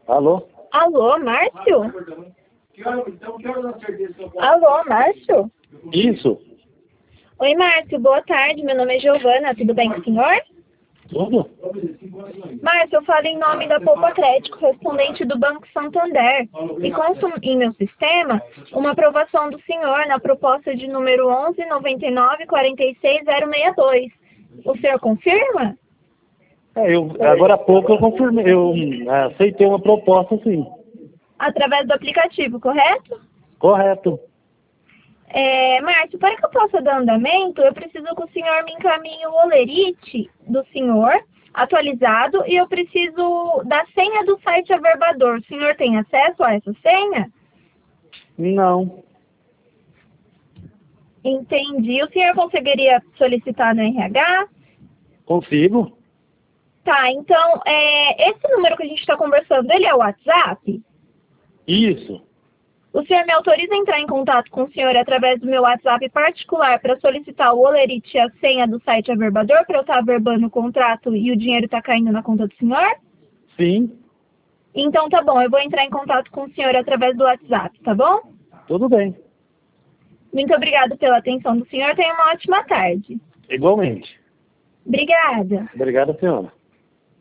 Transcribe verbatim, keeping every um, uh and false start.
Alô? Alô, Márcio? Alô, Márcio? Isso? Oi, Márcio, boa tarde. Meu nome é Giovana, tudo bem com o senhor? Tudo? Márcio, eu falo em nome da Poupa Crédito, correspondente do Banco Santander. E consto em meu sistema uma aprovação do senhor na proposta de número onze noventa e nove quarenta e seis zero seis dois. O senhor confirma? É, eu, agora há pouco eu confirmei, eu ah, aceitei uma proposta, sim. Através do aplicativo, correto? Correto. É, Márcio, para que eu possa dar andamento, eu preciso que o senhor me encaminhe o olerite do senhor, atualizado, e eu preciso da senha do site Averbador. O senhor tem acesso a essa senha? Não. Entendi. O senhor conseguiria solicitar no R H? Consigo? Tá, então, é, esse número que a gente está conversando, ele é o WhatsApp? Isso. O senhor me autoriza a entrar em contato com o senhor através do meu WhatsApp particular para solicitar o olerite e a senha do site Averbador para eu estar averbando o contrato e o dinheiro está caindo na conta do senhor? Sim. Então tá bom, eu vou entrar em contato com o senhor através do WhatsApp, tá bom? Tudo bem. Muito obrigado pela atenção do senhor, tenha uma ótima tarde. Igualmente. Obrigada. Obrigado, senhora.